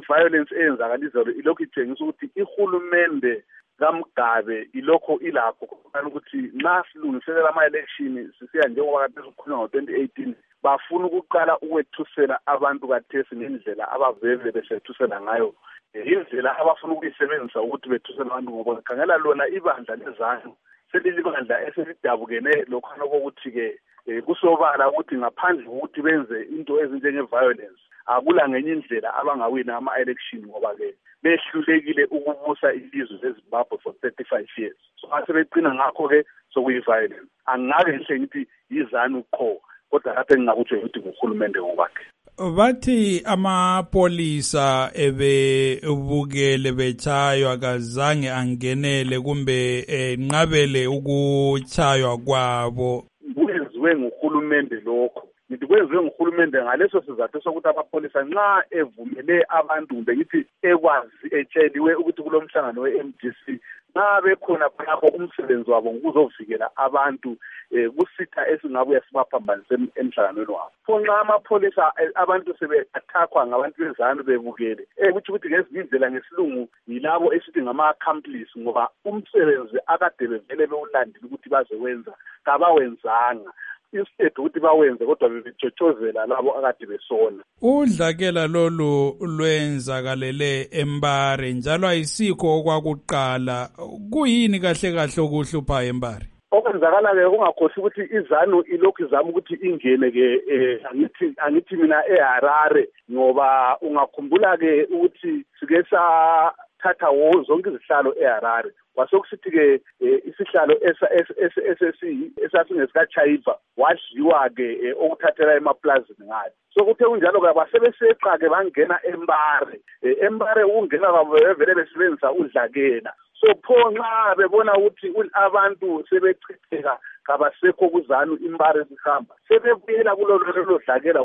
i-violence eyenzakalizolo ilokhu itshengisa ukuthi ihulumende kaMgabe ilokho ilapho ukuthi nxa silungiselela ama-election sisiya njengoba kade sikhulunywa ngo-2018 bafuna ukuqala ukwethusela abantu kathesi ngendlela abavele besethusela ngayo indlela abafuna ukuyisebenzisa ukuthi bethusele abantu ngoba khangela lona ibandla lezanu selilibandla eselidabukene lokhana kokuthi-ke kusobala ukuthi ngaphandle kokuthi benze into ezinjenge-violence akula ngenye indlela abangawina ama-election ngoba-ke behlulekile ukubusa ilizwe leZimbabwe for 35 years. So asebegcina ngakho-ke sokuyi-violence. Angake ngihle ngithi yizanu qho kodwa lapho engingakutsho ukuthi nguhulumende ngokwakhe. Bathi amapolisa ebebukele betshaywa kazange angenele kumbe nqabele ukuchaywa kwabo. Kwenziwe nguhulumende lokho. Ngithi kwenziwe nguhulumende ngaleso sizathu sokuthi amapolisa nxa evumele abantu kumbe ngithi ekwazi etsheliwe ukuthi kulomhlangano we-MDC nxa bekhona khonapho umsebenzi wabo ngukuzovikela abantu kusitha esingabuya sibaphambanise emhlanganweni wabo. Pho nxa amapolisa abantu sebe-attackwa ngabantu bezanu bebukele kuthi ukuthi ngezinye indlela ngesilungu yilabo esithi ngama-accomplice ngoba umsebenzi akade bevele bewulandile ukuthi bazowenza kabawenzanga. Instead ukuthi bawenze kodwa bebetshotshozela labo akade besona. Udlakela lolu lwenzakalele eMbare njalo ayisikho okwakuqala. Kuyini kahle kahle okuhlupha eMbare? Okwenzakala-ke ungakhohlwa ukuthi izanu ilokhu izama ukuthi ingene-ke angithi mina eHarare ngoba ungakhumbula-ke ukuthi sike sathatha zonke izihlalo eHarare. Kwasekusithi-ke isihlalo esasingesikaChaiva wadliwa-ke okuthathela emaplazini ngayo. So kuthe kunjalo-ke basebeseqa-ke bangena eMbare. EMbare ukungena kwabo bevele besebenzisa udlakela. So pho nxa bebona ukuthi abantu sebechitheka kabasekho kuzanu iMbare zihamba sebebuyela kulolo dlakela